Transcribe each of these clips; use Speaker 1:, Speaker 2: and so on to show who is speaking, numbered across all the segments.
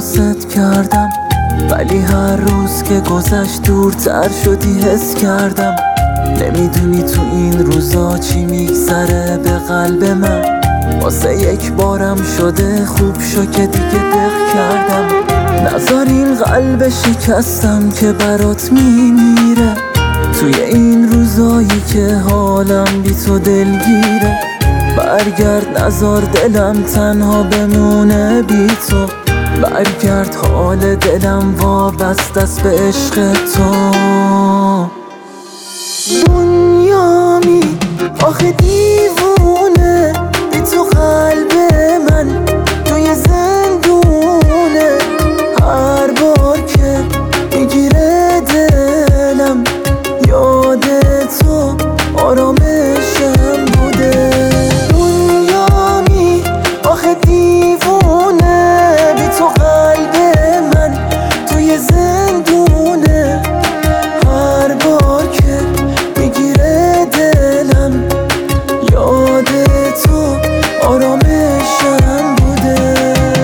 Speaker 1: احساست کردم، ولی هر روز که گذشت دورتر شدی حس کردم. نمیدونی تو این روزا چی میگذره به قلب من. واسه یک بارم شده خوب شو که دیگه دق کردم. نذار این قلب شکستم که برات میمیره، توی این روزایی که حالم بی تو دلگیره. برگرد نذار دلم تنها بمونه بی تو، برگرد حال دلم وابسته است به عشق تو. دنیامی آخه دیوونه، بی تو قلب من توی زندونه. هر بار که میگیره دلم یاد تو آرامشم بوده. دنیامی آخه دیوونه، بی تو قلب من توی زندونه. هر بار که میگیره دلم یاد تو آرامشم بوده.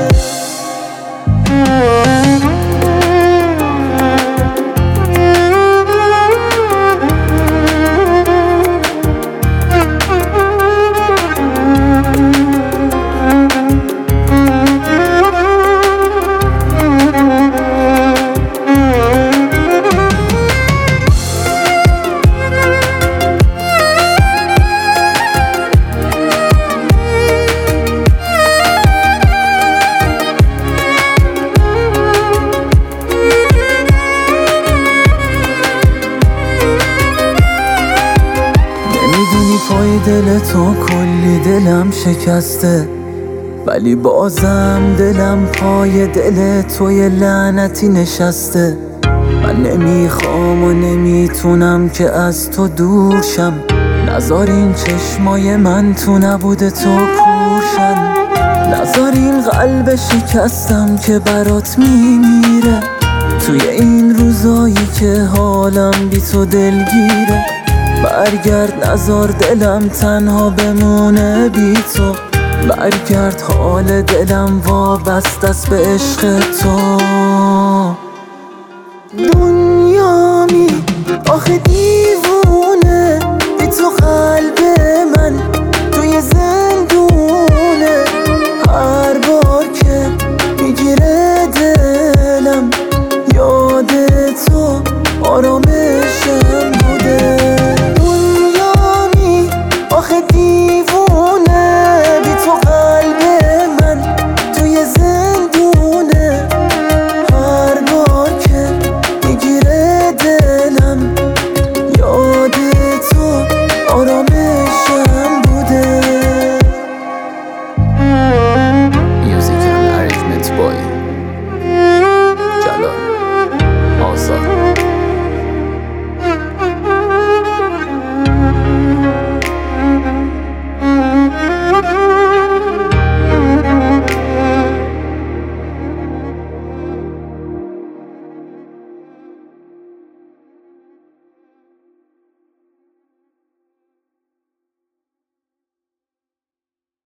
Speaker 1: میدونی پای دل تو کلی دلم شکسته، ولی بازم دلم پای دل توی لعنتی نشسته. من نمیخوام و نمیتونم که از تو دور شم. نذار این چشمای من تو نبوده تو کورشن. نذار این قلب شکستم که برات میمیره، توی این روزایی که حالم بی تو دلگیره. برگرد نذار دلم تنها بمونه بی تو، برگرد حال دلم وابسته است به عشق تو. دنیامی آخه دیوونه، بی تو قلب من توی زندونه. هر بار که میگیره دلم یاد تو آرام